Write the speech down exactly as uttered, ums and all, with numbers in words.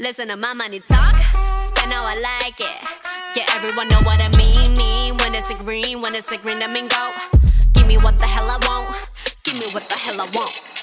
Listen to my money talk, spend how I like it. Yeah, everyone know what I mean, mean. When it's a green, when it's a green, I mean go. Give me what the hell I want, give me what the hell I want.